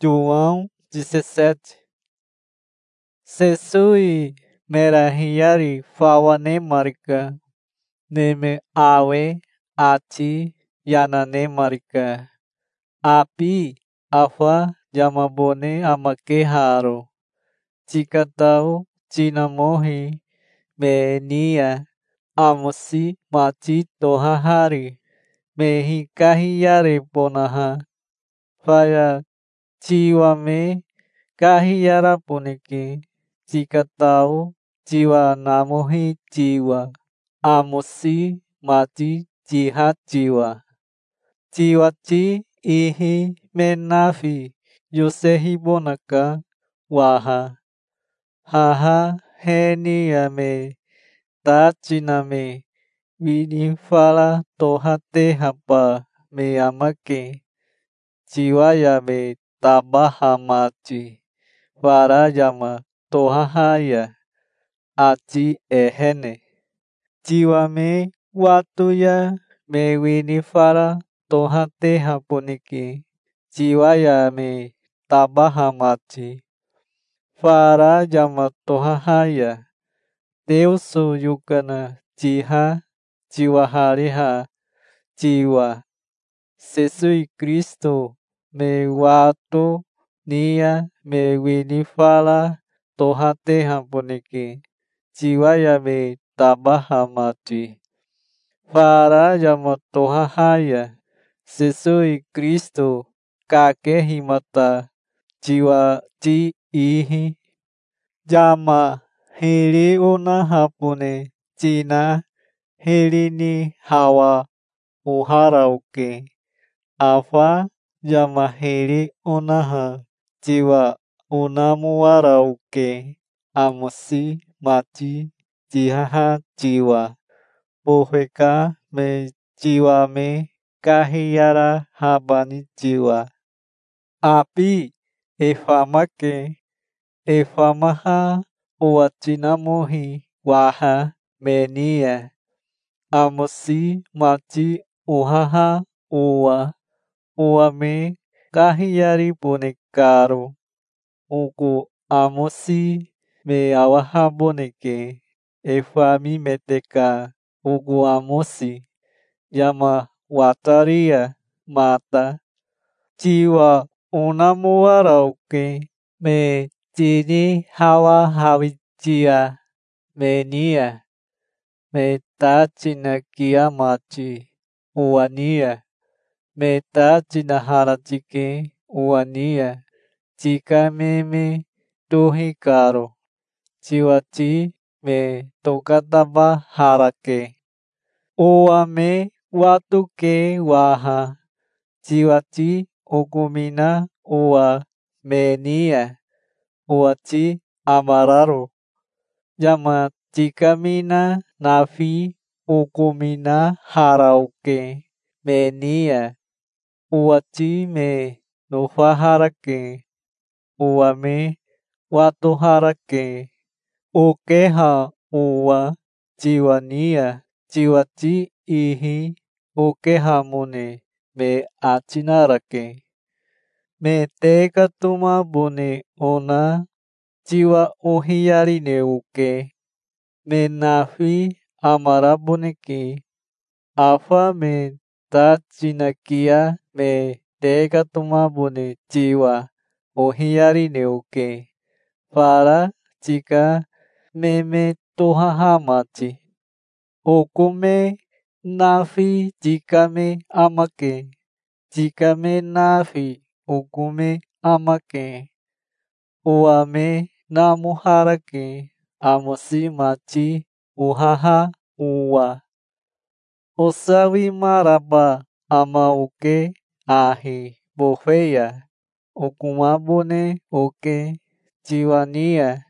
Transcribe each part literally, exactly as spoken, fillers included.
João dezessete. Sesui merahiyari fawane marika. Neme awe ati yanane marika. Api afa jamabone amake haro. Cikatau cinamohi menia amosi mati tohahari. Mehi kahiyare ponaha. Faya ciwame kahiyara poneke. Cikatau jiwa namohi jiwa. Amosi mati jiha jiwa. Jiwa ci ihi menafi yosehi bonaka waha. Haha heniame tachiname winifala tohate hapa me amake. Jiwayame tabahamachi. Varayama tohahaya. Aci ehene. Jiwame watuya me winifala tohate haponiki. Jiwayame tabahamachi. Varayama tohahaya. Deus yukana jiha jiwahariha jiwa. Jesus Cristo me watu nia me winifala tohate haponiki. Jiwayame tabahamati. Varayama tohahaya. Jesus Cristo kakehimata jiwa ci ihi. Jama hili una hapune cina hili ni hawa uharauke. Afa jama hili unaha jiwa unamuwarauke. Amosi mati jihaha jiwa. Poheka me jiwa me kahiyara habani jiwa. Api efamake efamaha uachinamohi waha menia. Amosi mati uhaha uwa. Uame kahiyari bonekaro. Uku amosi me awaha boneke. Efami meteka uku amosi. Yama wataria mata. Jiwa unamuwarauke me jini hawa hawijia menia. Me tachina kiamachi uwania. Me tachina harachike uwania. Jika meme tuhikaro. Jiwachi me tokataba harake. Uame watuke waha. Jiwachi ukumina uwa menia. Uachi amararo. Jama jikamina nafi ukumina harauke menia. Uachi me nufaharake. Uame watuharake. Ukeha uwa jiwania. Jiwachi ihi ukeha mune me achinarake. Me tekatuma bone ona jiwa uhiyari neuke. Me nafi amaraboneke. Afa me tachinakia me tekatuma bone jiwa uhiyari neuke. Para jika meme tohahamachi. Ukume nafi jikame amake. Jikame nafi ukume amake. Uame namuharake. Amosi machi uhaha uwa. Osawi maraba amauke ahi bofeya. Ukumabone uke jiwania.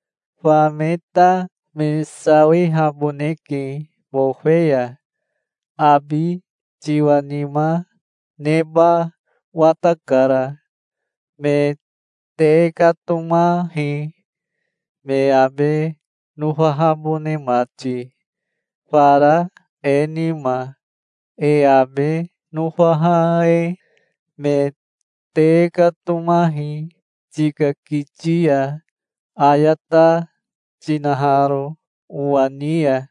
Fameta me sawi haboneke bofeya. Abi jiwanima neba watakara. Me tekatumahi. Me abe nufahabone machi. Para enima. E abe nufahae. Me teka tumahi jika kicia ayata cinaharo uania.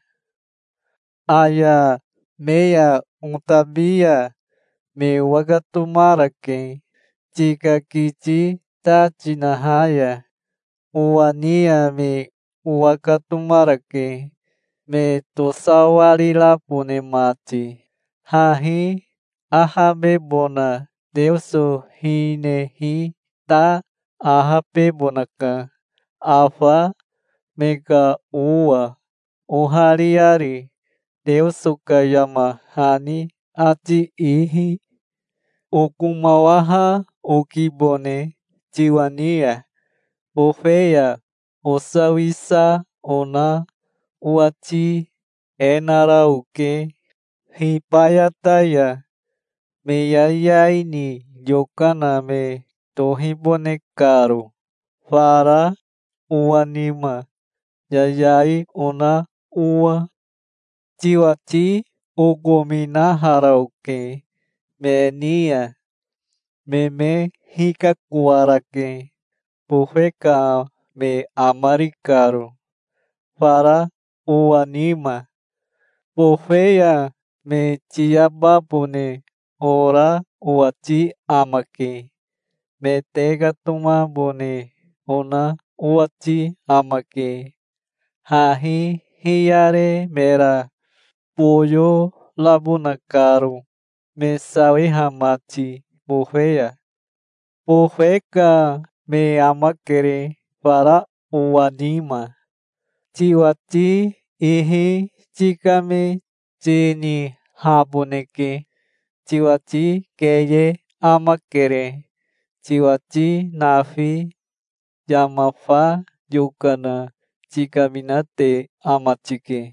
Aya meia untabia me wagatumarake jika kici ta cinahaya uania me wagatumarake me tosawalila pune mati. Hahi ahabe bona Deuso hinehi ta ahape bonaka afa mega ua ohariari Deuso kayama hani ati ihi okumawaha okibone jiwania ofeia osawisa ona uati enarauke hipayataya meyayaini yokana me tohibone caro para uanima yayai ona ua jiwati ogomina harauke menia meme hikakuarake pofeka me amari caro para uanima pofeia me tiabapone ora uati amake me tega toma bone ona uati amake hahi hiare mera poyo labuna caro me sawi hamati pofeia pofeka me amakere para uanima jiwati ihi jikame jini haboneke jiwati keye amakere jiwati nafi yamafa yokana jikaminate amatike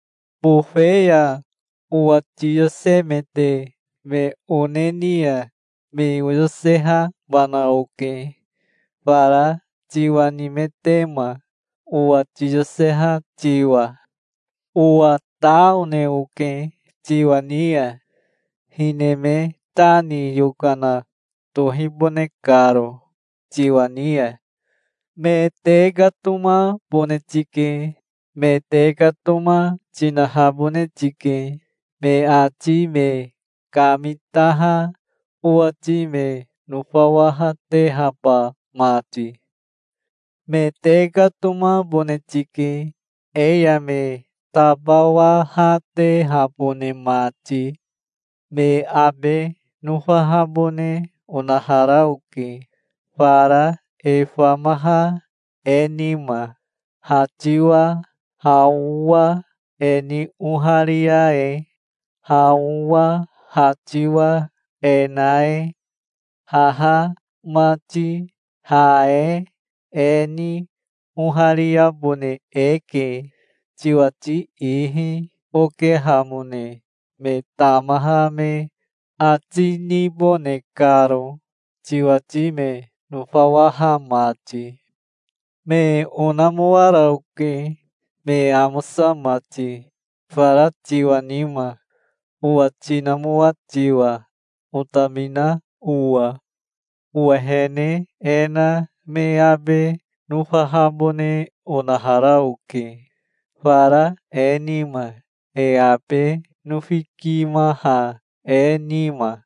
pofeia uati yosemete me onenia me yoseha banaoke para jiwanimetema uati yoseha jiwa ua tauneuke jiwania hineme tani yokana tohibone caro jiwania me tega toma bonetike me tega toma cinahabonetike me ati me kamitaha uati me nufawaha tehapa mati me tega toma bonetike eia me tabawaha tehapone mati me abe nufahabone onaharauke para efamaha enima hajiwa haua eni uhariae haua hajiwa enae haha mati hae eni uharia bone eke jiwati ihi oke hamune me tamaha me atini bone caro jiwati me nufawaha mati me onamoarauke me amosa mati para jiwanima ua cinamua jiwa utamina ua ua hene ena me abe nufahabone onaharauke para enima e abe nufikimaha enima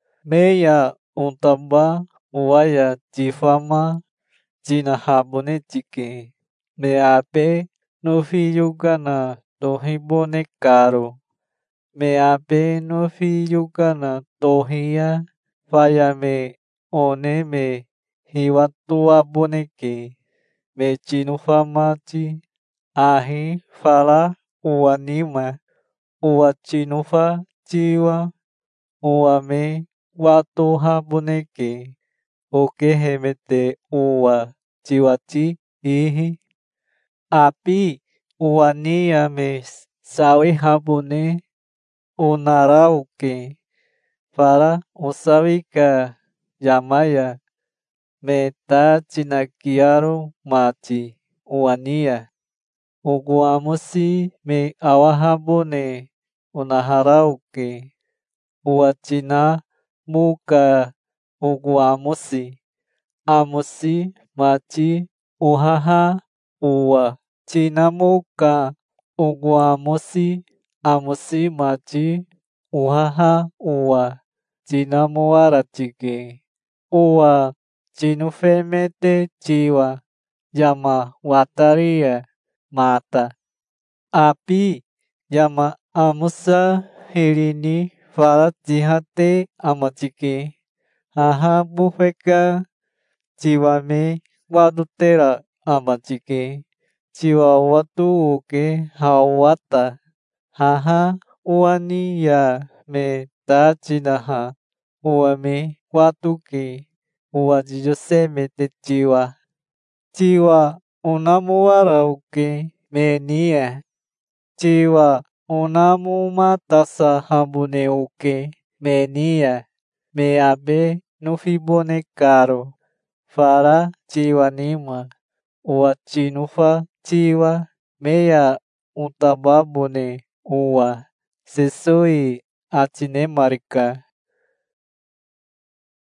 meia untamba uaya jifama cinahabonetike me abe nufi yokana tohibone caro me abe nufi yokana tohia faya me one me hiwatua boneke me cinufamati ahi fala uanima ua cinufa jiwa ua me watoha boneke oke hemete ua jiwati ihi api uania me sawi habone onarauke para osawika yamaya me ta cinakiaro mati uania oguamosi me awahabone onaharauke ua cina muka uguamosi. Amosi mati uhaha ua. Tinamuka uguamosi. Amosi mati uhaha ua. Tinamuaratiki. Ua tinufemete jiwa. Yama wataria mata. Api yama amusa hirini fala jihate amatiki. Haha bufeka jiwame wadutera amatiki. Jiwa watu uke hawata. Haha uani ya me tajinaha. Uame watuki. Uajiyose mete jiwa. Jiwa unamuara uke menia. Jiwa unamu matasa hambune uke menia. Me abe nufibone caro. Fara jiwa nima. Ua chinufa jiwa. Meia utababone ua. Sesui atine marika.